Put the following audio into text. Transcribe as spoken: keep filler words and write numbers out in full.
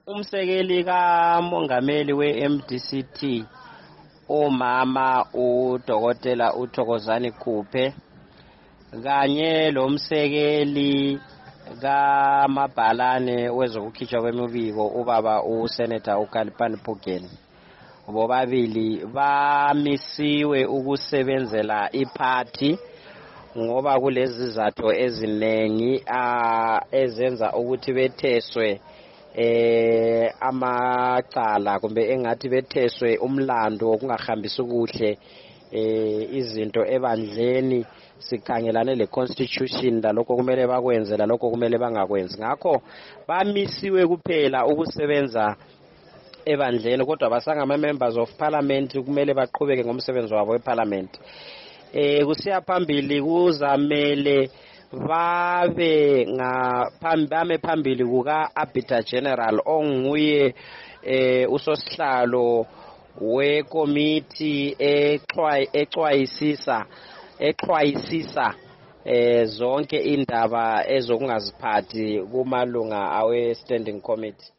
Umsekeli kamongameli we-M D C T umama uDokotela uThokozani Khuphe kanye lomsekeli kaMabhalane wezokukhitshwa kwemibiko ubaba uSenator uKhalipani Pugeni bobabili bamisiwe ukusebenzela iparty ngoba kulezi zatho ezinengi ezenza ukuthi betheswe eh amacala kumbe engathi betheswe umlando okungahambisi kuhle eh izinto ebandleni sikhangelane le constitution lalokho kumele bakwenze lalokho kumele bangakwenzi ngakho bamisiwe kuphela ukusebenza ebandleni kodwa basangama members of parliament kumele baqhubeke ngomsebenzi wabo weparliament. Eh kusiya phambili kuzamele babe ngaphambi phambili kuka Arbiter General onguye eh usosihlalo wekomiti exwayisisa exwayisisa eh zonke indaba ezokungaziphathi kumalunga awe standing committee.